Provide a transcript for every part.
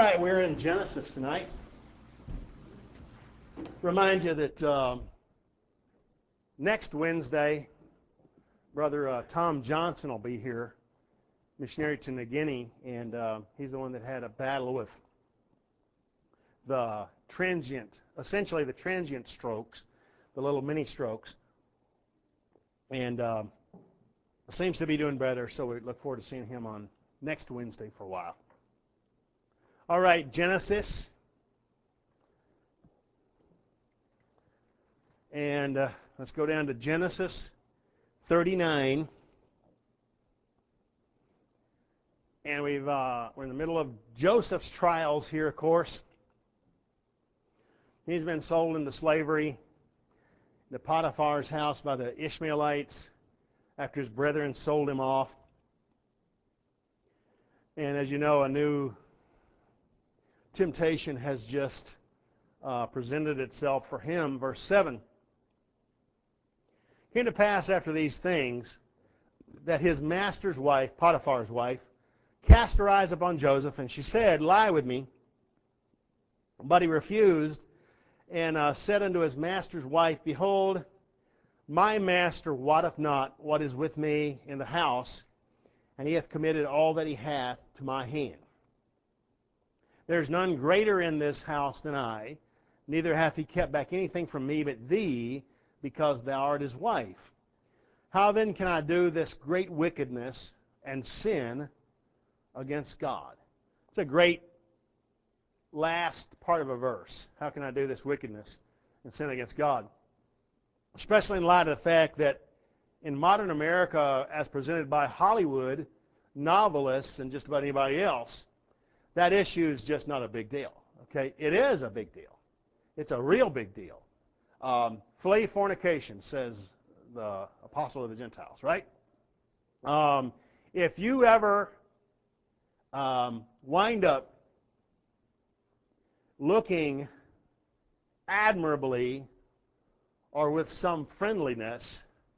Right, we're in Genesis tonight. Remind you that next Wednesday, Brother Tom Johnson will be here, missionary to New Guinea, and he's the one that had a battle with the transient, essentially the transient strokes, the little mini strokes, and seems to be doing better, so we look forward to seeing him on next Wednesday for a while. All right, Genesis. And let's go down to Genesis 39. And we're in the middle of Joseph's trials here, of course. He's been sold into slavery to Potiphar's house by the Ishmaelites after his brethren sold him off. And as you know, a new temptation has just presented itself for him. Verse 7. It came to pass after these things that his master's wife, Potiphar's wife, cast her eyes upon Joseph, and she said, "Lie with me." But he refused, and said unto his master's wife, "Behold, my master wotteth not what is with me in the house, and he hath committed all that he hath to my hand. There is none greater in this house than I, neither hath he kept back anything from me but thee, because thou art his wife. How then can I do this great wickedness and sin against God?" It's a great last part of a verse. How can I do this wickedness and sin against God? Especially in light of the fact that in modern America, as presented by Hollywood, novelists, and just about anybody else, that issue is just not a big deal. Okay, it is a big deal. It's a real big deal. Flee fornication, says the apostle of the Gentiles, right? If you ever wind up looking admirably or with some friendliness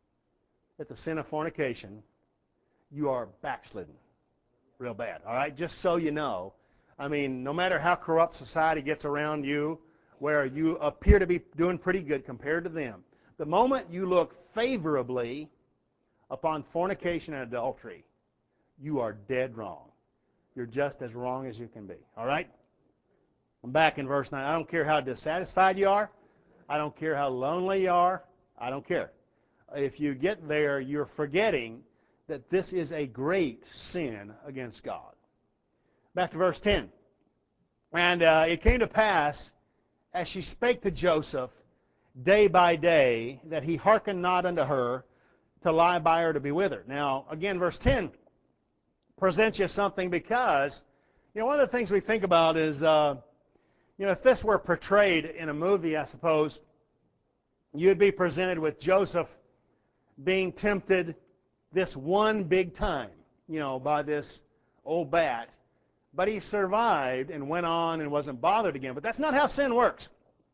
at the sin of fornication, you are backslidden real bad, all right? Just so you know. I mean, no matter how corrupt society gets around you, where you appear to be doing pretty good compared to them, the moment you look favorably upon fornication and adultery, you are dead wrong. You're just as wrong as you can be, all right? I'm back in verse 9. I don't care how dissatisfied you are. I don't care how lonely you are. I don't care. If you get there, you're forgetting that this is a great sin against God. Back to verse 10. And it came to pass, as she spake to Joseph day by day, that he hearkened not unto her to lie by her to be with her. Now, again, verse 10 presents you something because, one of the things we think about is, if this were portrayed in a movie, I suppose, you'd be presented with Joseph being tempted this one big time, by this old bat. But he survived and went on and wasn't bothered again. But that's not how sin works.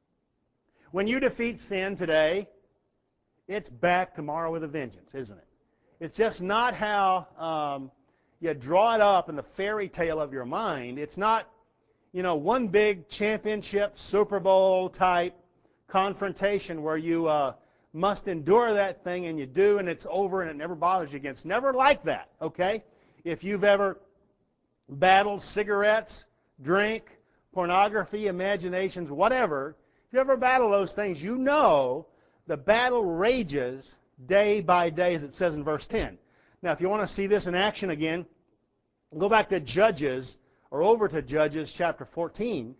When you defeat sin today, it's back tomorrow with a vengeance, isn't it? It's just not how you draw it up in the fairy tale of your mind. It's not, one big championship, Super Bowl type confrontation where you must endure that thing, and you do, and it's over, and it never bothers you again. It's never like that, okay? If you've ever battled cigarettes, drink, pornography, imaginations, whatever, if you ever battle those things, you know the battle rages day by day, as it says in verse 10. Now, if you want to see this in action again, go back to Judges, or over to Judges chapter 14,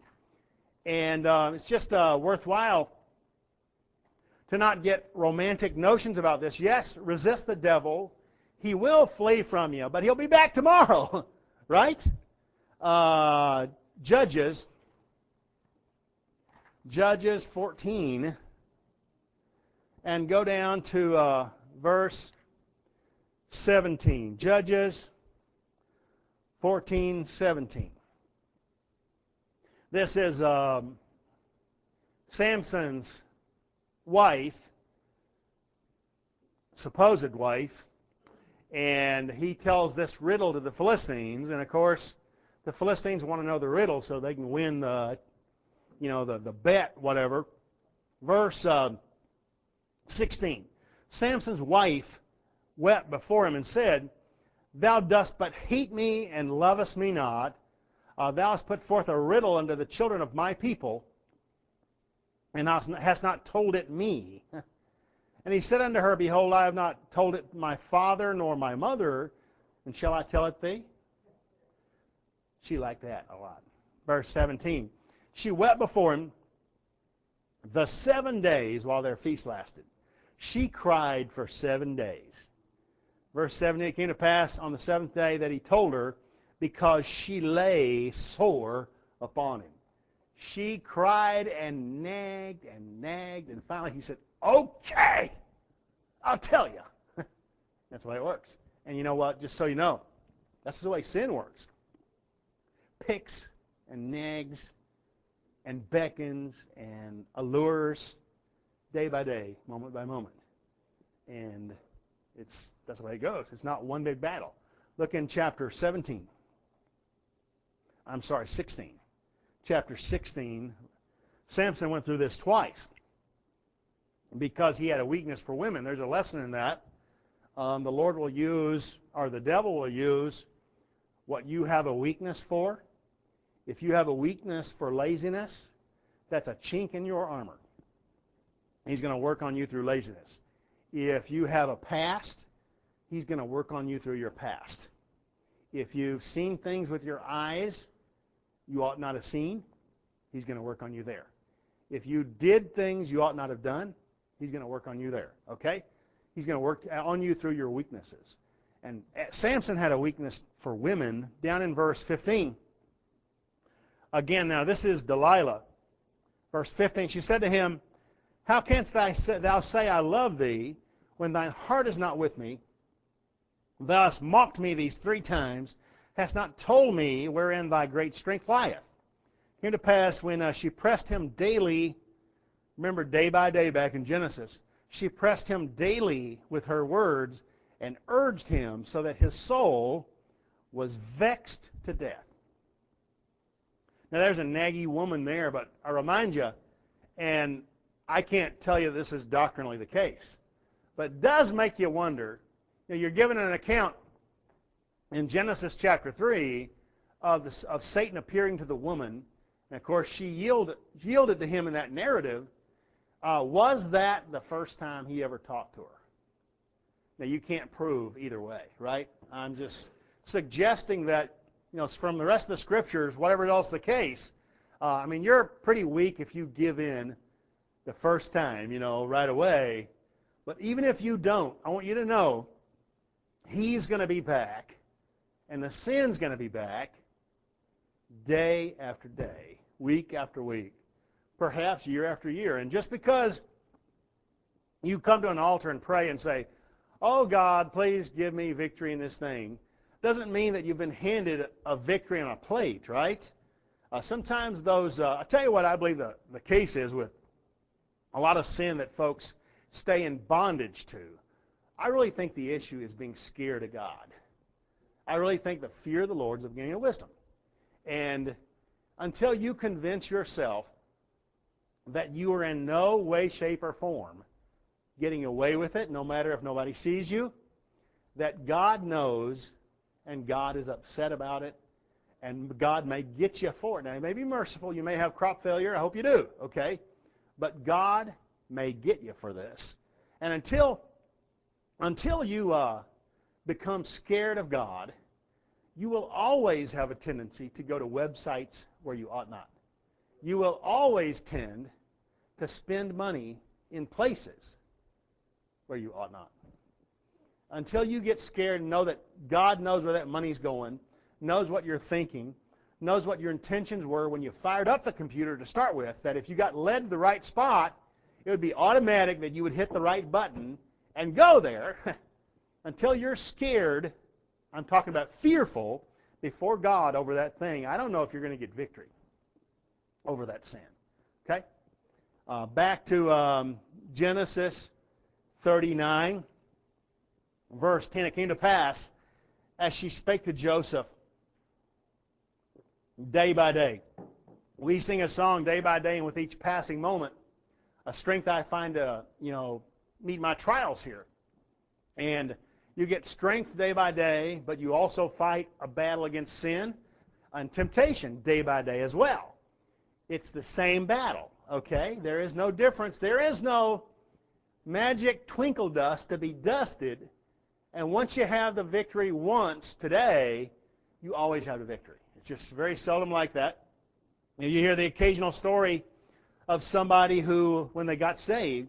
and it's just worthwhile to not get romantic notions about this. Yes, resist the devil. He will flee from you, but he'll be back tomorrow, right? Judges 14, and go down to verse 17. Judges 14:17. This is Samson's wife, supposed wife, and he tells this riddle to the Philistines, and of course The Philistines want to know the riddle so they can win the bet, whatever. Verse 16. Samson's wife wept before him and said, Thou dost but hate me and lovest me not. Thou hast put forth a riddle unto the children of my people, and thou hast not told it me. And he said unto her, Behold, I have not told it my father nor my mother, and shall I tell it thee? She liked that a lot. Verse 17. She wept before him the 7 days while their feast lasted. She cried for 7 days. Verse 17, it came to pass on the 7th day that he told her, because she lay sore upon him. She cried and nagged, and finally he said, Okay, I'll tell you. That's the way it works. And you know what? Just so you know, that's the way sin works. Picks and nags and beckons and allures day by day, moment by moment. And that's the way it goes. It's not one big battle. Look in chapter 16. Chapter 16, Samson went through this twice because he had a weakness for women. There's a lesson in that. The Lord will use, or the devil will use, what you have a weakness for. If you have a weakness for laziness, that's a chink in your armor. He's going to work on you through laziness. If you have a past, he's going to work on you through your past. If you've seen things with your eyes you ought not have seen, he's going to work on you there. If you did things you ought not have done, he's going to work on you there. Okay? He's going to work on you through your weaknesses. And Samson had a weakness for women down in verse 15. Again, now this is Delilah. Verse 15, she said to him, How canst thou say, I love thee, when thine heart is not with me? Thou hast mocked me these 3 times, hast not told me wherein thy great strength lieth. It came to pass when she pressed him daily, remember day by day back in Genesis, she pressed him daily with her words and urged him so that his soul was vexed to death. Now there's a naggy woman there, but I remind you, and I can't tell you this is doctrinally the case, but it does make you wonder. You're given an account in Genesis chapter 3 of Satan appearing to the woman, and of course she yielded to him in that narrative. Was that the first time he ever talked to her? Now you can't prove either way, right? I'm just suggesting that, from the rest of the scriptures, whatever else the case, you're pretty weak if you give in the first time, right away. But even if you don't, I want you to know he's going to be back, and the sin's going to be back day after day, week after week, perhaps year after year. And just because you come to an altar and pray and say, Oh, God, please give me victory in this thing, doesn't mean that you've been handed a victory on a plate, right? Sometimes I'll tell you what I believe the case is with a lot of sin that folks stay in bondage to. I really think the issue is being scared of God. I really think the fear of the Lord is the beginning of wisdom. And until you convince yourself that you are in no way, shape, or form getting away with it, no matter if nobody sees you, that God knows and God is upset about it, and God may get you for it. Now, He may be merciful. You may have crop failure. I hope you do, okay? But God may get you for this. And until you become scared of God, you will always have a tendency to go to websites where you ought not. You will always tend to spend money in places where you ought not. Until you get scared and know that God knows where that money's going, knows what you're thinking, knows what your intentions were when you fired up the computer to start with, that if you got led to the right spot, it would be automatic that you would hit the right button and go there. Until you're scared, I'm talking about fearful, before God over that thing, I don't know if you're going to get victory over that sin. Okay? Back to Genesis 39, verse 10. It came to pass, as she spake to Joseph, day by day. We sing a song day by day, and with each passing moment, a strength I find to, meet my trials here. And you get strength day by day, but you also fight a battle against sin and temptation day by day as well. It's the same battle, okay? There is no difference. There is no magic twinkle dust to be dusted. And once you have the victory once today, you always have the victory. It's just very seldom like that. You hear the occasional story of somebody who, when they got saved,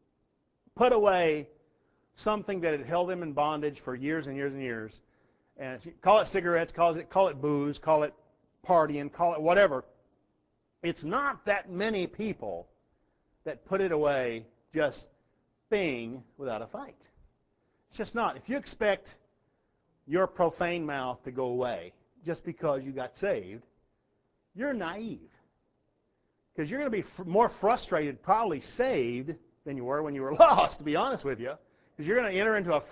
put away something that had held them in bondage for years and years and years. And call it cigarettes, call it booze, call it partying, call it whatever. It's not that many people that put it away just bing without a fight. It's just not. If you expect your profane mouth to go away just because you got saved, you're naive. Because you're going to be more frustrated probably saved than you were when you were lost, to be honest with you. Because you're going to enter into a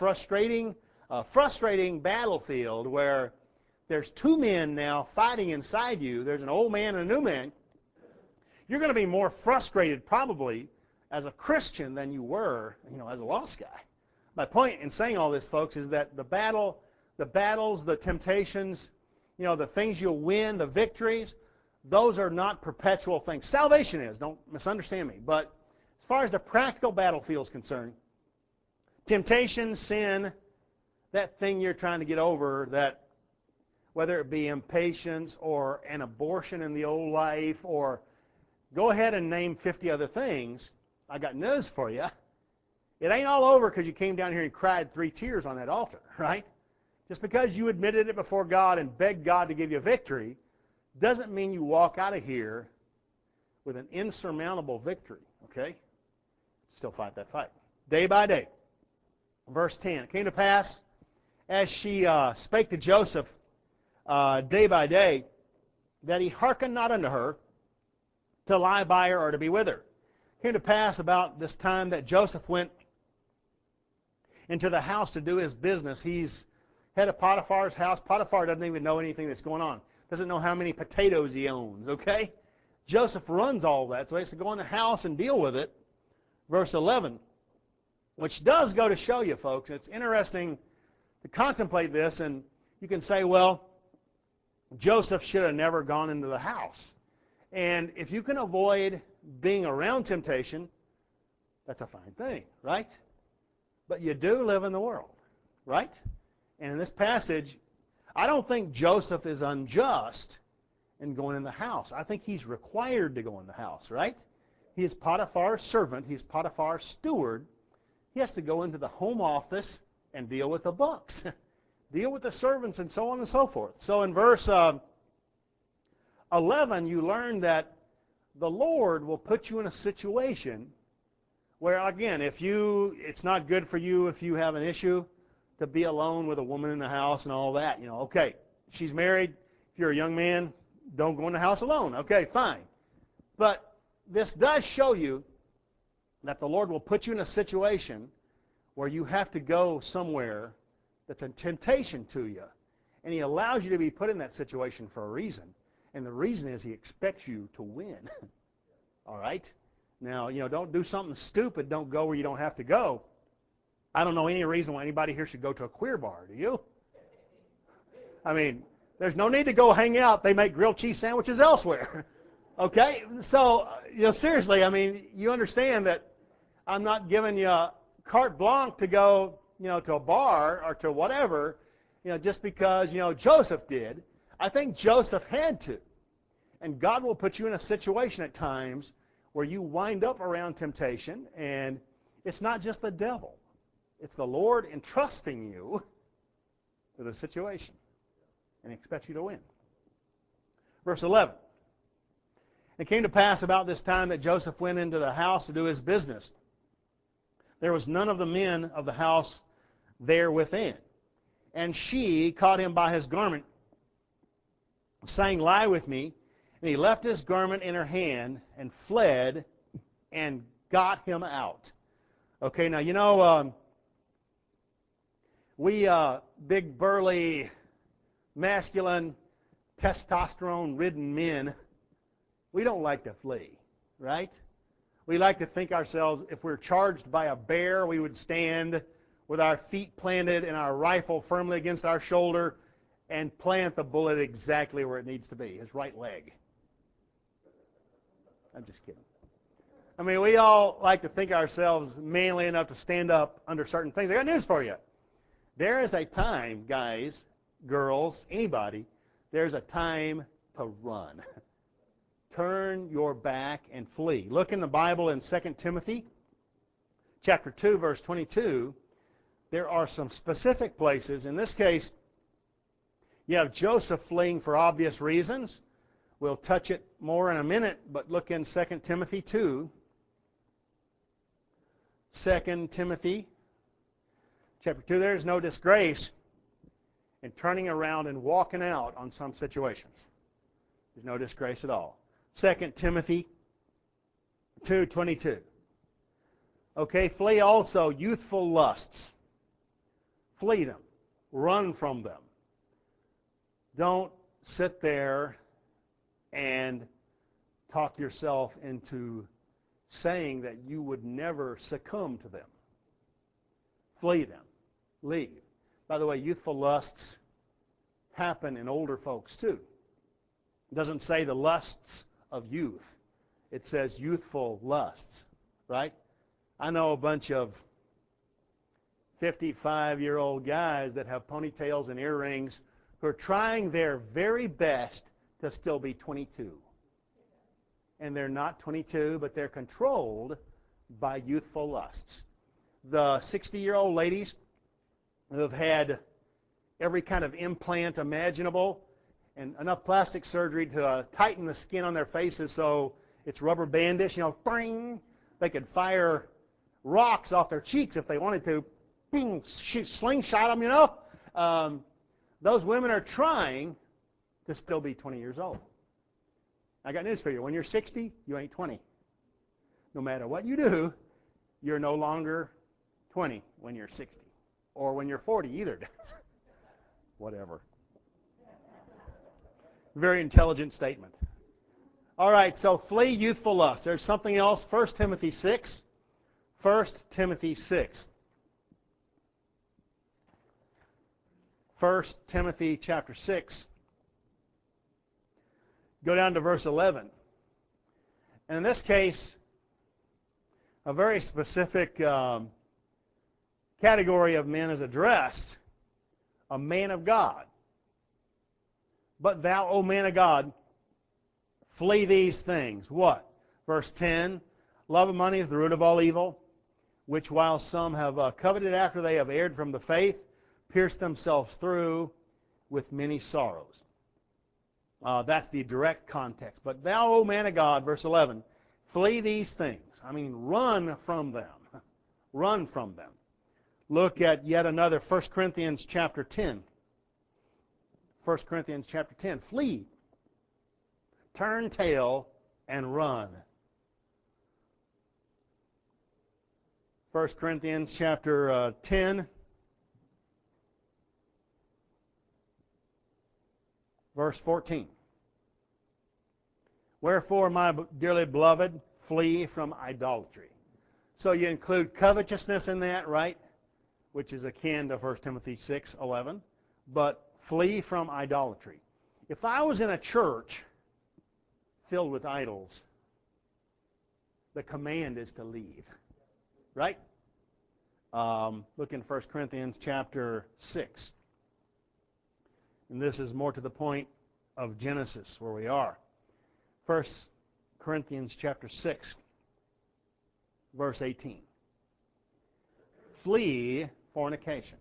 frustrating battlefield where there's two men now fighting inside you. There's an old man and a new man. You're going to be more frustrated probably as a Christian than you were, as a lost guy. My point in saying all this, folks, is that the battles, the temptations, the things you'll win, the victories, those are not perpetual things. Salvation is, don't misunderstand me. But as far as the practical battlefield is concerned, temptation, sin, that thing you're trying to get over, that whether it be impatience or an abortion in the old life, or go ahead and name 50 other things, I got news for you. It ain't all over because you came down here and cried 3 tears on that altar, right? Just because you admitted it before God and begged God to give you victory doesn't mean you walk out of here with an insurmountable victory, okay? Still fight that fight. Day by day. Verse 10. It came to pass, as she spake to Joseph day by day, that he hearkened not unto her to lie by her or to be with her. It came to pass about this time that Joseph went into the house to do his business. He's head of Potiphar's house. Potiphar doesn't even know anything that's going on. Doesn't know how many potatoes he owns, okay? Joseph runs all that, so he has to go in the house and deal with it. Verse 11, which does go to show you, folks, it's interesting to contemplate this, and you can say, well, Joseph should have never gone into the house. And if you can avoid being around temptation, that's a fine thing, right? But you do live in the world, right? And in this passage, I don't think Joseph is unjust in going in the house. I think he's required to go in the house, right? He is Potiphar's servant. He's Potiphar's steward. He has to go into the home office and deal with the books, deal with the servants, and so on and so forth. So in verse 11, you learn that the Lord will put you in a situation where, again, it's not good for you if you have an issue to be alone with a woman in the house and all that. Okay, she's married. If you're a young man, don't go in the house alone. Okay, fine. But this does show you that the Lord will put you in a situation where you have to go somewhere that's a temptation to you. And He allows you to be put in that situation for a reason. And the reason is He expects you to win. All right? Now, don't do something stupid. Don't go where you don't have to go. I don't know any reason why anybody here should go to a queer bar, do you? I mean, there's no need to go hang out. They make grilled cheese sandwiches elsewhere. Okay? So, seriously, I mean, you understand that I'm not giving you carte blanche to go, to a bar or to whatever, just because, Joseph did. I think Joseph had to. And God will put you in a situation at times where you wind up around temptation, and it's not just the devil. It's the Lord entrusting you with a situation, and He expects you to win. Verse 11. It came to pass about this time that Joseph went into the house to do his business. There was none of the men of the house there within. And she caught him by his garment, saying, Lie with me. And he left his garment in her hand and fled and got him out. Okay, now, we big, burly, masculine, testosterone-ridden men, we don't like to flee, right? We like to think ourselves, if we're charged by a bear, we would stand with our feet planted and our rifle firmly against our shoulder and plant the bullet exactly where it needs to be, his right leg. I'm just kidding. I mean, we all like to think ourselves manly enough to stand up under certain things. I got news for you. There is a time, guys, girls, anybody, there's a time to run. Turn your back and flee. Look in the Bible in 2 Timothy chapter 2, verse 22. There are some specific places. In this case, you have Joseph fleeing for obvious reasons. We'll touch it more in a minute, but look in 2 Timothy 2. 2 Timothy chapter 2. There's no disgrace in turning around and walking out on some situations. There's no disgrace at all. 2 Timothy 2:22. Okay, flee also youthful lusts. Flee them. Run from them. Don't sit there and talk yourself into saying that you would never succumb to them. Flee them. Leave. By the way, youthful lusts happen in older folks too. It doesn't say the lusts of youth. It says youthful lusts, right? I know a bunch of 55-year-old guys that have ponytails and earrings who are trying their very best to still be 22. And they're not 22, but they're controlled by youthful lusts. The 60-year-old ladies who have had every kind of implant imaginable and enough plastic surgery to tighten the skin on their faces so it's rubber bandish, bing, they could fire rocks off their cheeks if they wanted to, bing, shoot, slingshot them, those women are trying to still be 20 years old. I got news for you. When you're 60, you ain't 20. No matter what you do, you're no longer 20 when you're 60. Or when you're 40, either does. Whatever. Very intelligent statement. All right, so flee youthful lust. There's something else. 1 Timothy 6. 1 Timothy 6. 1 Timothy chapter 6. Go down to verse 11. And in this case, a very specific category of men is addressed. A man of God. But thou, O man of God, flee these things. What? Verse 10, love of money is the root of all evil, which while some have coveted after they have erred from the faith, pierced themselves through with many sorrows. That's the direct context. But thou, O man of God, verse 11, flee these things. I mean, run from them. Run from them. Look at yet another 1 Corinthians chapter 10. 1 Corinthians chapter 10. Flee. Turn tail and run. 1 Corinthians chapter 10. Verse 14. Wherefore, my dearly beloved, flee from idolatry. So you include covetousness in that, right? Which is akin to 1 Timothy 6:11. But flee from idolatry. If I was in a church filled with idols, the command is to leave. Right? Look in 1 Corinthians chapter 6. And this is more to the point of Genesis, where we are. 1 Corinthians chapter 6, verse 18. Flee fornication.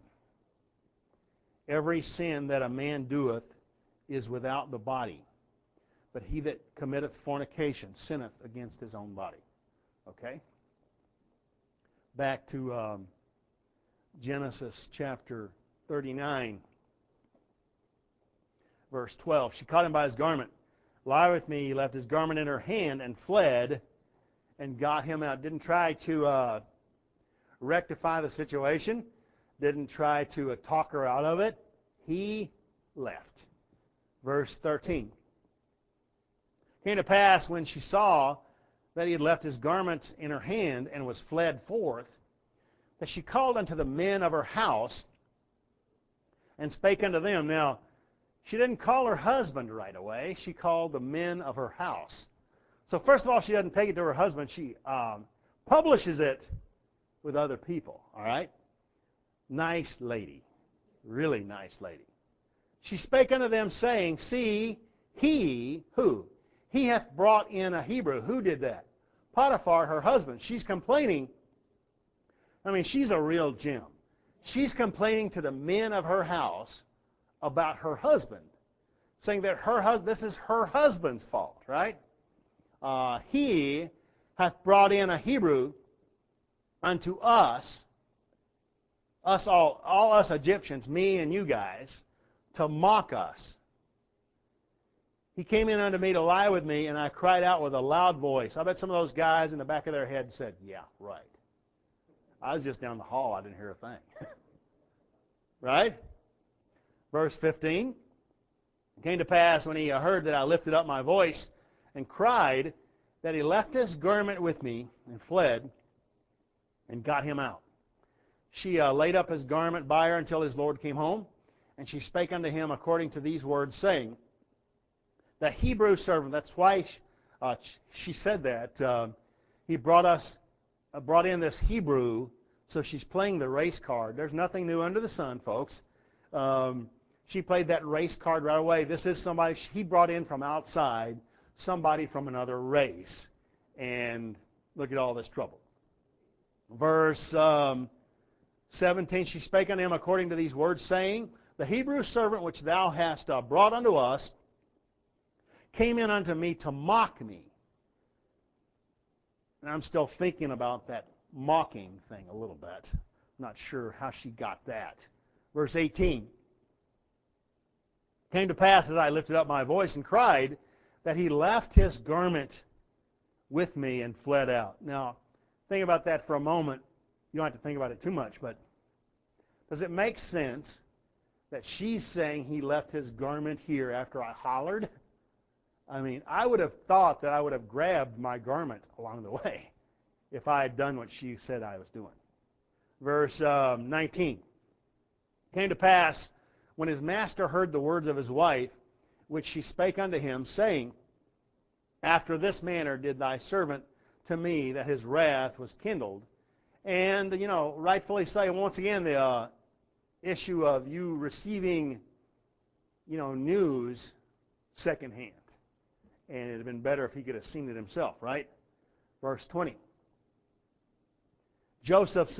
Every sin that a man doeth is without the body, but he that committeth fornication sinneth against his own body. Okay? Back to Genesis chapter 39, verse 12. She caught him by his garment. Lie with me. He left his garment in her hand and fled and got him out. Didn't try to rectify the situation. Didn't try to talk her out of it. He left. Verse 13. Came to pass when she saw that he had left his garment in her hand and was fled forth, that she called unto the men of her house and spake unto them. Now, she didn't call her husband right away. She called the men of her house. So first of all, she doesn't take it to her husband. She publishes it with other people. All right? Nice lady. Really nice lady. She spake unto them, saying, See, he, who? He hath brought in a Hebrew. Who did that? Potiphar, her husband. She's complaining. I mean, she's a real gem. She's complaining to the men of her house about her husband, saying that this is her husband's fault, right? He hath brought in a Hebrew unto us all us Egyptians, me and you guys, to mock us. He came in unto me to lie with me, and I cried out with a loud voice. I bet some of those guys in the back of their head said, yeah, right. I was just down the hall. I didn't hear a thing. Right? Verse 15. It came to pass when he heard that I lifted up my voice and cried, that he left his garment with me and fled and got him out. She laid up his garment by her until his Lord came home, and she spake unto him according to these words, saying, the Hebrew servant, that's why she said that. He brought in this Hebrew, so she's playing the race card. There's nothing new under the sun, folks. She played that race card right away. This is somebody he brought in from outside, somebody from another race. And look at all this trouble. Verse 17, she spake unto him according to these words, saying, the Hebrew servant which thou hast brought unto us came in unto me to mock me. And I'm still thinking about that mocking thing a little bit. Not sure how she got that. Verse 18. Came to pass as I lifted up my voice and cried that he left his garment with me and fled out. Now, think about that for a moment. You don't have to think about it too much, but does it make sense that she's saying he left his garment here after I hollered? I mean, I would have thought that I would have grabbed my garment along the way if I had done what she said I was doing. Verse 19. Came to pass when his master heard the words of his wife, which she spake unto him, saying, after this manner did thy servant to me, that his wrath was kindled. And, rightfully say, once again, the issue of you receiving, news secondhand. And it would have been better if he could have seen it himself, right? Verse 20. Joseph's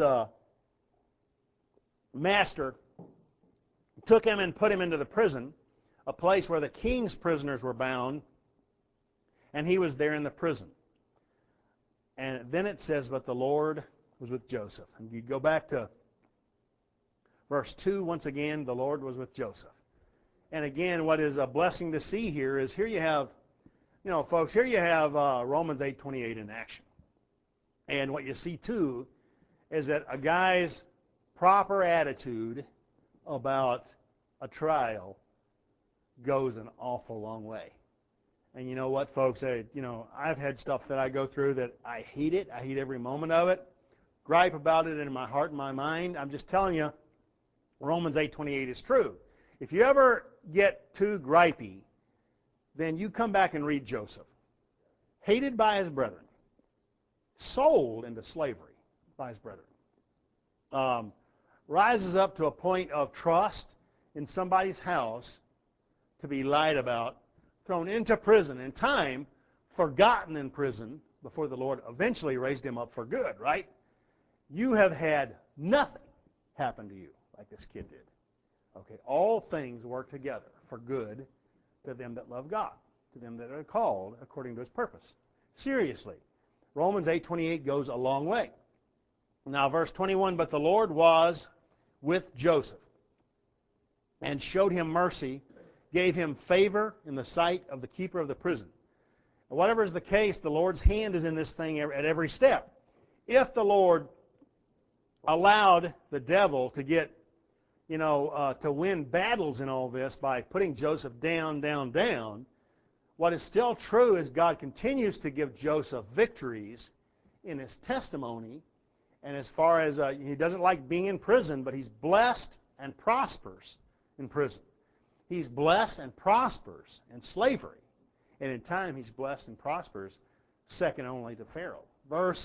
master took him and put him into the prison, a place where the king's prisoners were bound, and he was there in the prison. And then it says, but the Lord was with Joseph. And you go back to verse 2, once again, the Lord was with Joseph. And again, what is a blessing to see here is here you have, folks, here you have Romans 8:28 in action. And what you see, too, is that a guy's proper attitude about a trial goes an awful long way. And you know what, folks? I've had stuff that I go through that I hate it. I hate every moment of it. Gripe about it in my heart and my mind. I'm just telling you, Romans 8:28 is true. If you ever get too gripey, then you come back and read Joseph. Hated by his brethren. Sold into slavery by his brethren. Rises up to a point of trust in somebody's house to be lied about, thrown into prison, in time forgotten in prison before the Lord eventually raised him up for good, right? You have had nothing happen to you like this kid did. Okay, all things work together for good to them that love God, to them that are called according to his purpose. Seriously, Romans 8:28 goes a long way. Now, verse 21, but the Lord was with Joseph and showed him mercy, gave him favor in the sight of the keeper of the prison. Whatever is the case, the Lord's hand is in this thing at every step. If the Lord allowed the devil to get, to win battles in all this by putting Joseph down, down, down. What is still true is God continues to give Joseph victories in his testimony. And as far as he doesn't like being in prison, but he's blessed and prospers in prison. He's blessed and prospers in slavery. And in time, he's blessed and prospers, second only to Pharaoh. Verse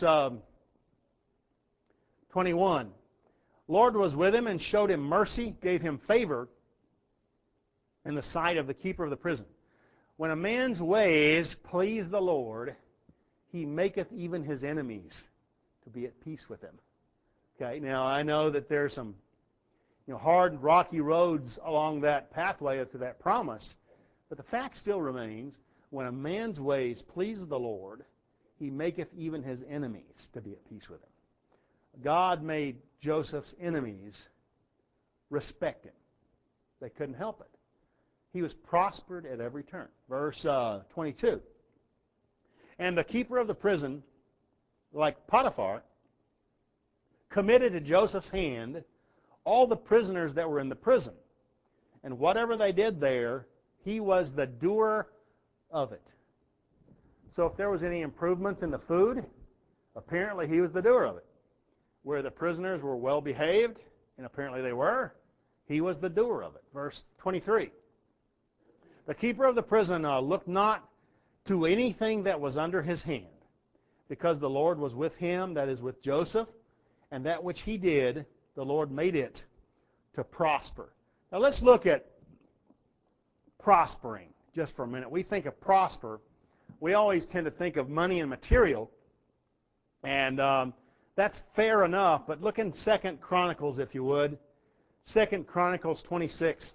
21. Lord was with him and showed him mercy, gave him favor in the sight of the keeper of the prison. When a man's ways please the Lord, he maketh even his enemies to be at peace with him. Okay, now I know that there's some hard, rocky roads along that pathway to that promise, but the fact still remains, when a man's ways please the Lord, he maketh even his enemies to be at peace with him. God made Joseph's enemies respect him. They couldn't help it. He was prospered at every turn. Verse 22. And the keeper of the prison, like Potiphar, committed to Joseph's hand all the prisoners that were in the prison. And whatever they did there, he was the doer of it. So if there was any improvements in the food, apparently he was the doer of it. Where the prisoners were well behaved, and apparently they were, he was the doer of it. Verse 23. The keeper of the prison looked not to anything that was under his hand, because the Lord was with him, that is, with Joseph, and that which he did, the Lord made it to prosper. Now let's look at prospering just for a minute. We think of prosper, we always tend to think of money and material, and that's fair enough, but look in 2 Chronicles, if you would. 2 Chronicles 26.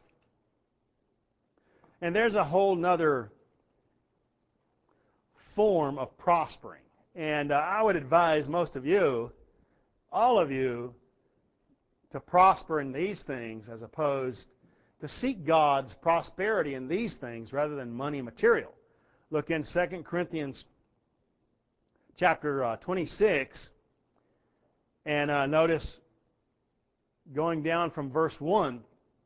And there's a whole nother form of prospering. And I would advise most of you, all of you, to prosper in these things as opposed to seek God's prosperity in these things rather than money and material. Look in 2 Corinthians chapter 26. And notice, going down from verse 1,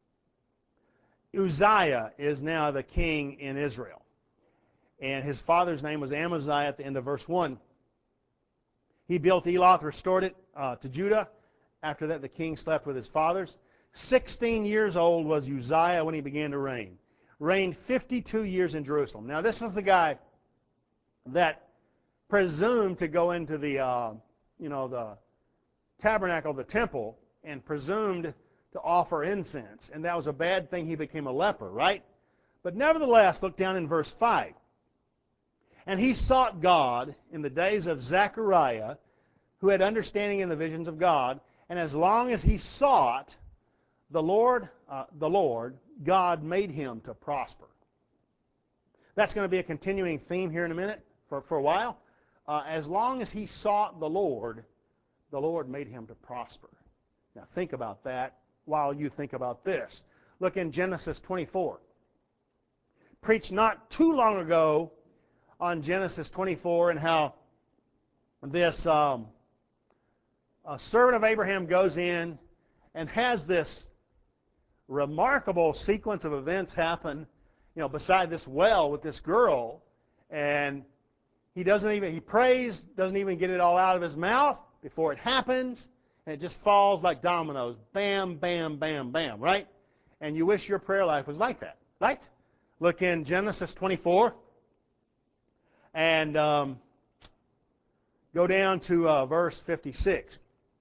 Uzziah is now the king in Israel. And his father's name was Amaziah at the end of verse 1. He built Eloth, restored it to Judah. After that, the king slept with his fathers. 16 years old was Uzziah when he began to reign. Reigned 52 years in Jerusalem. Now, this is the guy that presumed to go into the tabernacle, the temple, and presumed to offer incense. And that was a bad thing. He became a leper, right? But nevertheless, look down in verse 5. And he sought God in the days of Zechariah, who had understanding in the visions of God. And as long as he sought the Lord, God made him to prosper. That's going to be a continuing theme here in a minute, for a while. As long as he sought the Lord made him to prosper. Now think about that while you think about this. Look in Genesis 24. Preached not too long ago on Genesis 24 and how this servant of Abraham goes in and has this remarkable sequence of events happen, beside this well with this girl, and he prays, doesn't even get it all out of his mouth before it happens, and it just falls like dominoes. Bam, bam, bam, bam, right? And you wish your prayer life was like that, right? Look in Genesis 24 and go down to verse 56.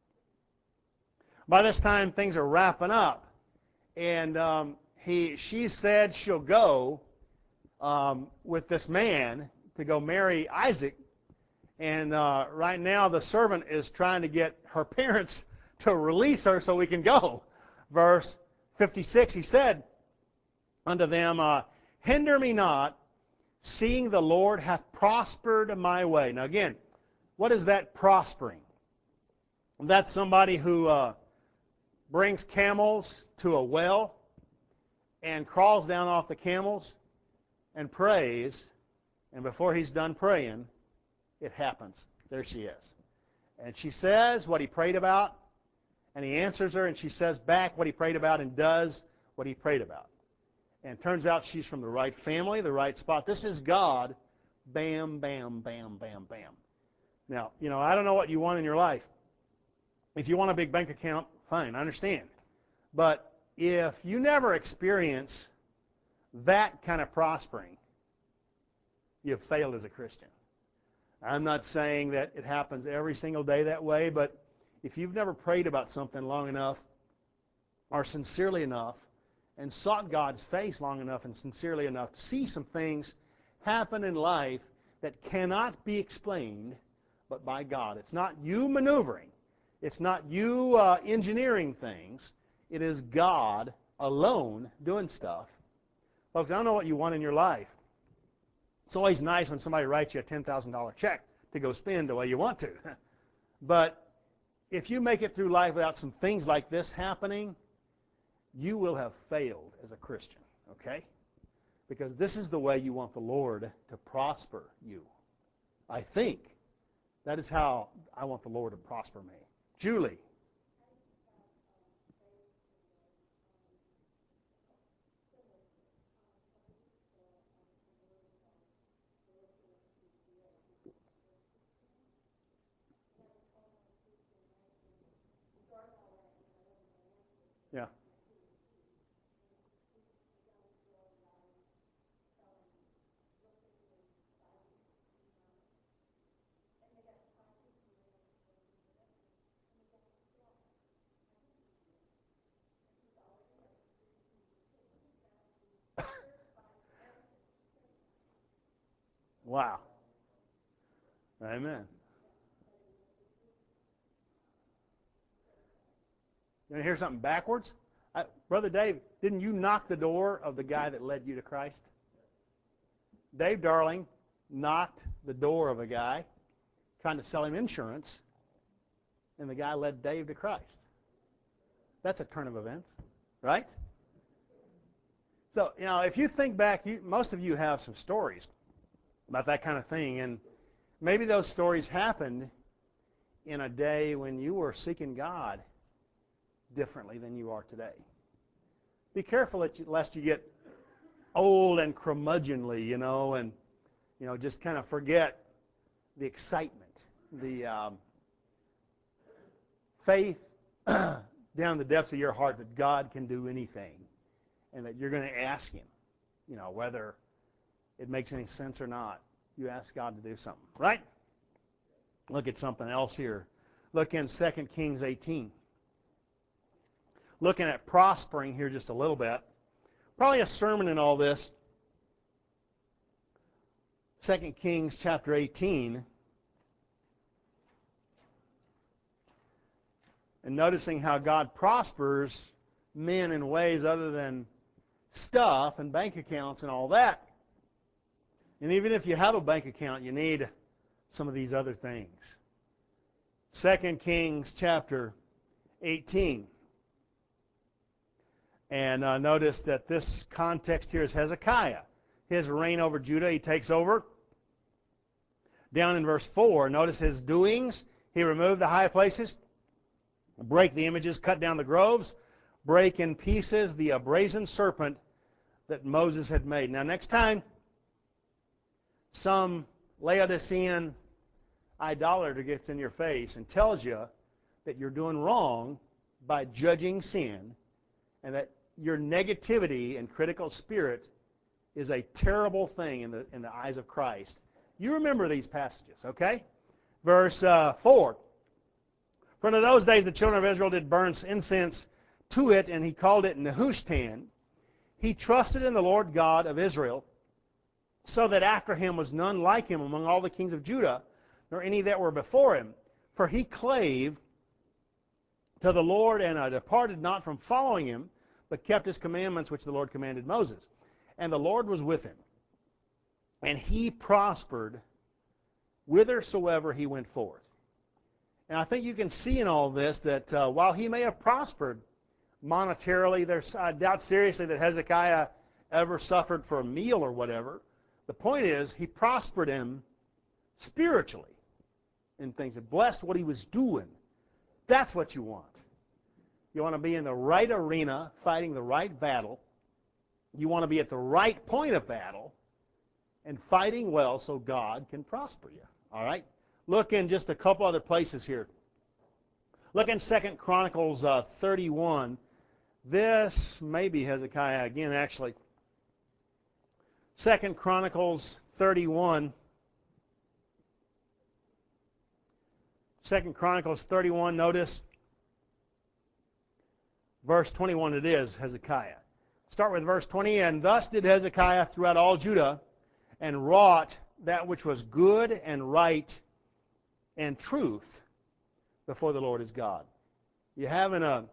By this time, things are wrapping up, and she said she'll go with this man to go marry Isaac. And right now the servant is trying to get her parents to release her so we can go. Verse 56, he said unto them, hinder me not, seeing the Lord hath prospered my way. Now again, what is that prospering? That's somebody who brings camels to a well and crawls down off the camels and prays, and before he's done praying, it happens. There she is. And she says what he prayed about, And he answers her, and she says back what he prayed about and does what he prayed about. And it turns out she's from the right family, the right spot. This is God. Bam, bam, bam, bam, bam. Now, I don't know what you want in your life. If you want a big bank account, fine, I understand. But if you never experience that kind of prospering, you've failed as a Christian. I'm not saying that it happens every single day that way, but if you've never prayed about something long enough or sincerely enough and sought God's face long enough and sincerely enough to see some things happen in life that cannot be explained but by God. It's not you maneuvering. It's not you engineering things. It is God alone doing stuff. Folks, I don't know what you want in your life. It's always nice when somebody writes you a $10,000 check to go spend the way you want to. But if you make it through life without some things like this happening, you will have failed as a Christian, okay? Because this is the way you want the Lord to prosper you. I think that is how I want the Lord to prosper me. Julie. Yeah. Wow. Amen. You want to hear something backwards? Brother Dave, didn't you knock the door of the guy that led you to Christ? Dave Darling knocked the door of a guy trying to sell him insurance, and the guy led Dave to Christ. That's a turn of events, right? So, if you think back, most of you have some stories about that kind of thing, and maybe those stories happened in a day when you were seeking God differently than you are today. Be careful lest you get old and curmudgeonly, and just kind of forget the excitement, the faith down in the depths of your heart that God can do anything, and that you're going to ask Him, whether it makes any sense or not. You ask God to do something, right? Look at something else here. Look in 2 Kings 18. Looking at prospering here just a little bit. Probably a sermon in all this. 2 Kings chapter 18. And noticing how God prospers men in ways other than stuff and bank accounts and all that. And even if you have a bank account, you need some of these other things. 2 Kings chapter 18. And notice that this context here is Hezekiah. His reign over Judah, he takes over. Down in verse 4, notice his doings. He removed the high places, break the images, cut down the groves, break in pieces the brazen serpent that Moses had made. Now, next time some Laodicean idolater gets in your face and tells you that you're doing wrong by judging sin and that your negativity and critical spirit is a terrible thing in the eyes of Christ, you remember these passages, okay? Verse 4. For in those days the children of Israel did burn incense to it, and he called it Nehushtan. He trusted in the Lord God of Israel, so that after him was none like him among all the kings of Judah, nor any that were before him. For he clave to the Lord, and departed not from following him, but kept his commandments which the Lord commanded Moses. And the Lord was with him, and he prospered whithersoever he went forth. And I think you can see in all this that while he may have prospered monetarily, I doubt seriously that Hezekiah ever suffered for a meal or whatever. The point is, he prospered him spiritually in things and blessed what he was doing. That's what you want. You want to be in the right arena, fighting the right battle. You want to be at the right point of battle and fighting well so God can prosper you. All right? Look in just a couple other places here. Look in 2 Chronicles 31. This may be Hezekiah again, actually. 2 Chronicles 31. 2 Chronicles 31, notice verse 21 it is, Hezekiah. Start with verse 20. And thus did Hezekiah throughout all Judah, and wrought that which was good and right and truth before the Lord his God. You having a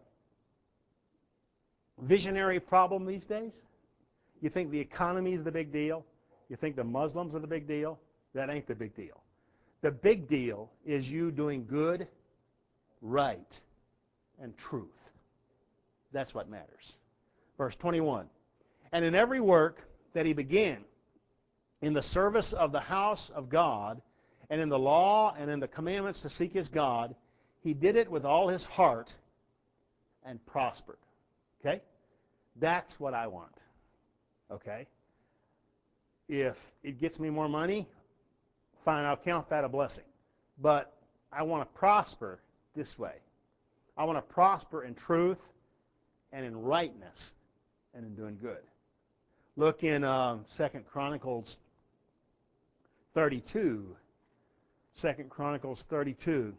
visionary problem these days? You think the economy is the big deal? You think the Muslims are the big deal? That ain't the big deal. The big deal is you doing good, right, and truth. That's what matters. Verse 21. And in every work that he began, in the service of the house of God, and in the law and in the commandments to seek his God, he did it with all his heart and prospered. Okay? That's what I want. Okay? If it gets me more money, fine, I'll count that a blessing. But I want to prosper this way. I want to prosper in truth and in rightness and in doing good. Look in 2 Chronicles 32. 2 Chronicles 32.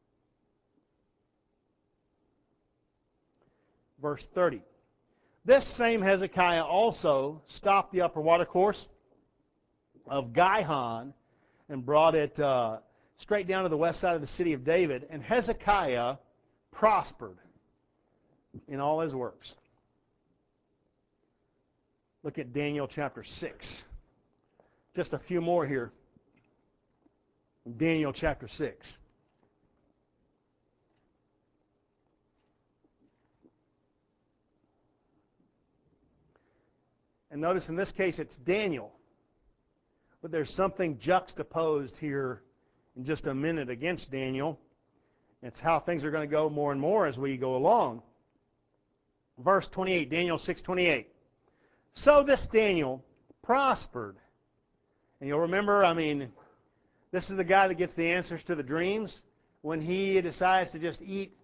Verse 30. This same Hezekiah also stopped the upper watercourse of Gihon and brought it straight down to the west side of the city of David. And Hezekiah prospered in all his works. Look at Daniel chapter 6. Just a few more here. Daniel chapter 6. And notice in this case it's Daniel. But there's something juxtaposed here in just a minute against Daniel. It's how things are going to go more and more as we go along. Verse 28, Daniel 6:28. So this Daniel prospered. And you'll remember, this is the guy that gets the answers to the dreams. When he decides to just eat,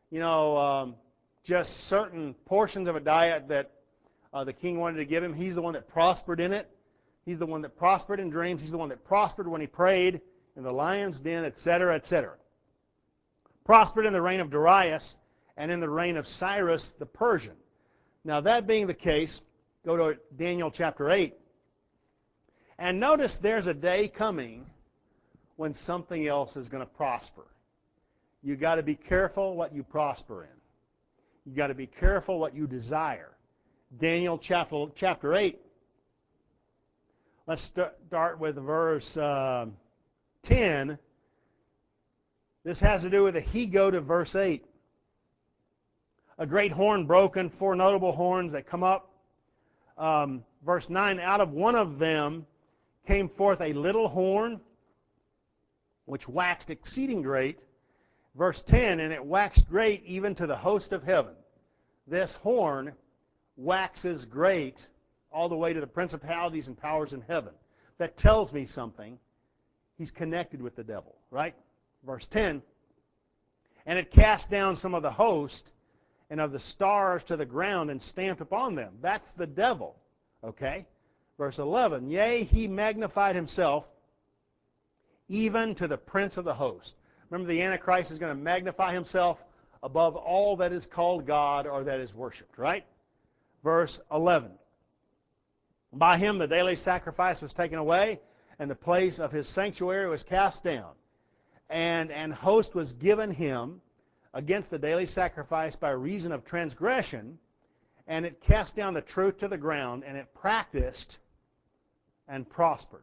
just certain portions of a diet that the king wanted to give him, he's the one that prospered in it. He's the one that prospered in dreams. He's the one that prospered when he prayed in the lion's den, etc., etc. Prospered in the reign of Darius and in the reign of Cyrus the Persian. Now, that being the case, go to Daniel chapter 8. And notice there's a day coming when something else is going to prosper. You've got to be careful what you prosper in. You've got to be careful what you desire. Daniel chapter 8. Let's start with verse 10. This has to do with the he-goat of verse 8. A great horn broken, 4 notable horns that come up. Verse 9, out of one of them came forth a little horn, which waxed exceeding great. Verse 10, and it waxed great even to the host of heaven. This horn waxes great all the way to the principalities and powers in heaven. That tells me something. He's connected with the devil, right? Verse 10, and it cast down some of the host and of the stars to the ground and stamped upon them. That's the devil, okay? Verse 11, yea, he magnified himself even to the prince of the host. Remember, the Antichrist is going to magnify himself above all that is called God or that is worshipped, right? Verse 11, by him the daily sacrifice was taken away, and the place of his sanctuary was cast down. And an host was given him against the daily sacrifice by reason of transgression, and it cast down the truth to the ground, and it practiced and prospered.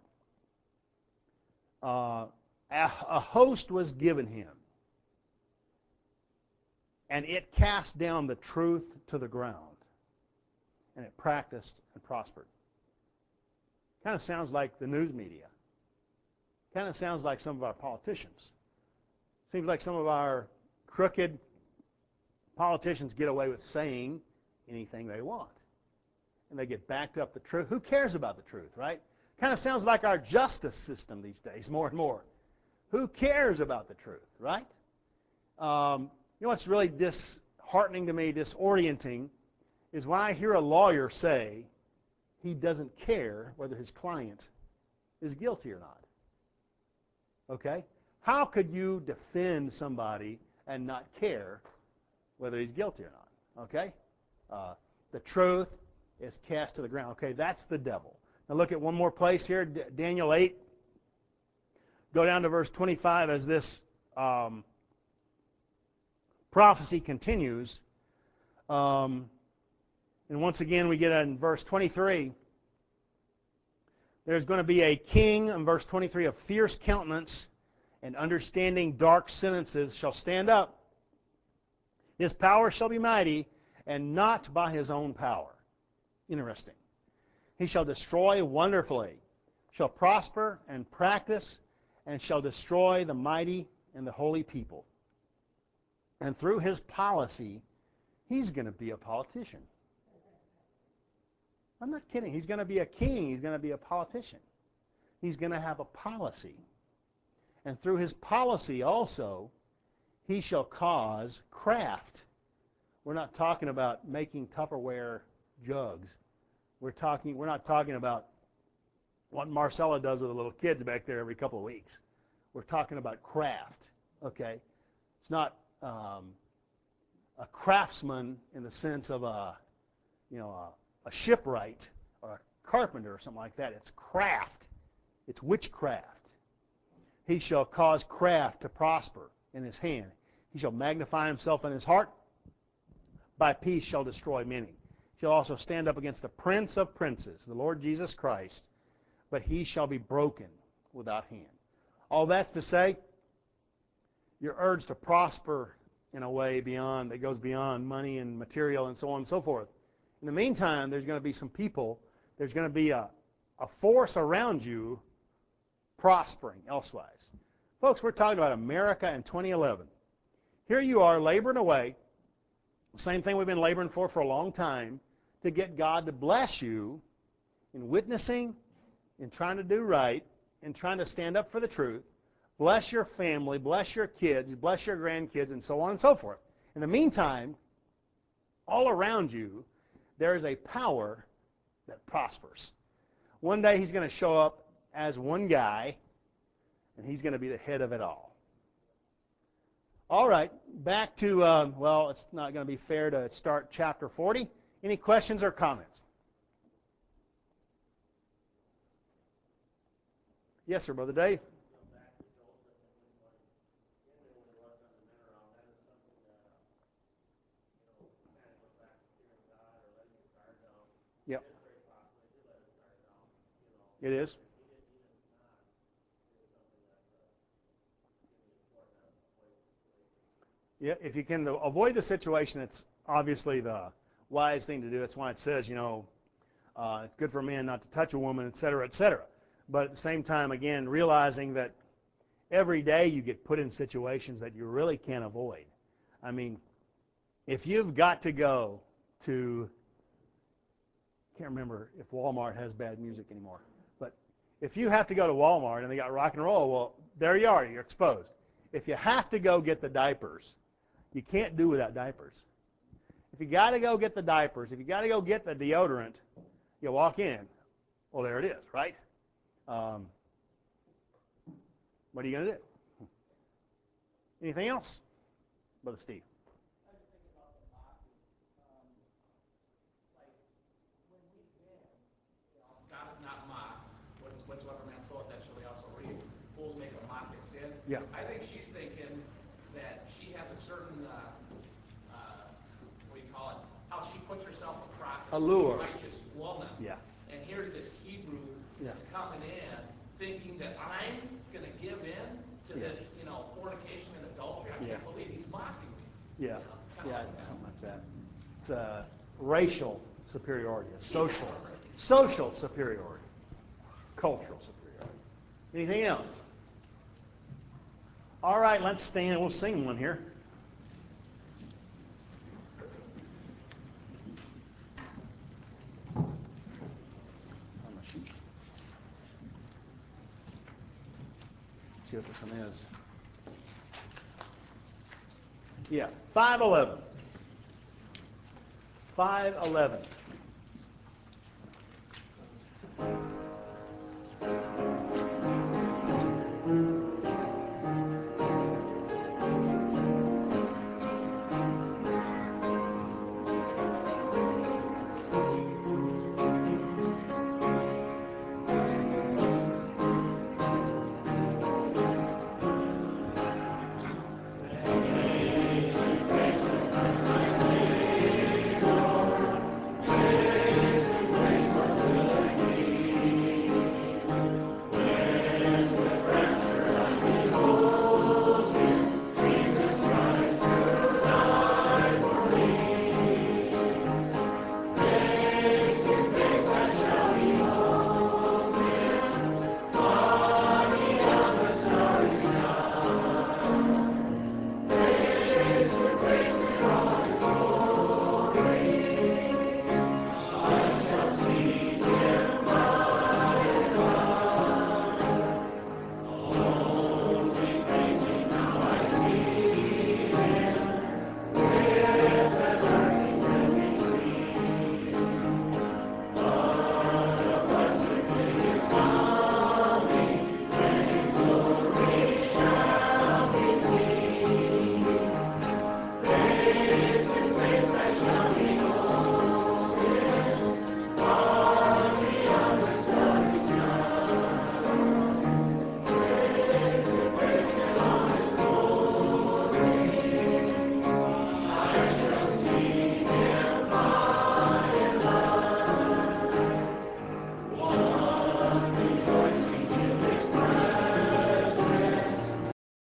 A host was given him, and it cast down the truth to the ground, and it practiced and prospered. Kind of sounds like the news media. Kind of sounds like some of our politicians. Seems like some of our crooked Politicians get away with saying anything they want. And they get backed up the truth. Who cares about the truth, right? Kind of sounds like our justice system these days, more and more. Who cares about the truth, right? You know what's really disheartening to me, disorienting, is when I hear a lawyer say he doesn't care whether his client is guilty or not. Okay? How could you defend somebody and not care whether he's guilty or not? Okay? The truth is cast to the ground. Okay, that's the devil. Now look at one more place here, Daniel 8. Go down to verse 25 as this prophecy continues. And once again, we get in verse 23. There's going to be a king, in verse 23, of fierce countenance and understanding dark sentences shall stand up. His power shall be mighty, and not by his own power. Interesting. He shall destroy wonderfully, shall prosper and practice, and shall destroy the mighty and the holy people. And through his policy, he's going to be a politician. I'm not kidding. He's going to be a king. He's going to be a politician. He's going to have a policy. And through his policy also, he shall cause craft. We're not talking about making Tupperware jugs. We're not talking about what Marcella does with the little kids back there every couple of weeks. We're talking about craft. Okay? It's not a craftsman in the sense of a shipwright or a carpenter or something like that. It's craft. It's witchcraft. He shall cause craft to prosper in his hand. He shall magnify himself in his heart. By peace shall destroy many. Shall also stand up against the Prince of princes, the Lord Jesus Christ, but he shall be broken without hand. All that's to say, your urge to prosper in a way that goes beyond money and material and so on and so forth. In the meantime, there's going to be some people, there's going to be a force around you prospering elsewise. Folks, we're talking about America in 2011. Here you are laboring away, the same thing we've been laboring for a long time, to get God to bless you in witnessing, in trying to do right, in trying to stand up for the truth, bless your family, bless your kids, bless your grandkids, and so on and so forth. In the meantime, all around you, there is a power that prospers. One day he's going to show up as one guy, and he's going to be the head of it all. All right, back to, it's not going to be fair to start chapter 40. Any questions or comments? Yes, sir, Brother Dave. Yep. It is. Yeah, if you can avoid the situation, it's obviously the wise thing to do. That's why it says, it's good for a man not to touch a woman, et cetera, et cetera. But at the same time, again, realizing that every day you get put in situations that you really can't avoid. I mean, if you've got to go to, I can't remember if Walmart has bad music anymore, but if you have to go to Walmart and they got rock and roll, well, there you are, you're exposed. If you have to go get the diapers, you can't do without diapers. If you got to go get the diapers, if you got to go get the deodorant, you walk in. Well, there it is, right? What are you going to do? Anything else? Brother Steve. God is not mocked. Whatsoever man soweth, that shall he also reap. Fools make a mock of sin. Yeah. I think she's thinking that she has a certain, what do you call it, how she puts herself across as Allure. a righteous woman. Yeah. And here's this Hebrew Yeah. coming in thinking that I'm going to give in to this, fornication and adultery. I can't believe he's mocking me. Yeah. Something like that. It's a racial superiority, a social superiority, cultural superiority. Anything else? All right, let's stand. We'll sing one here. this one is. Yeah, 5:11. 5:11.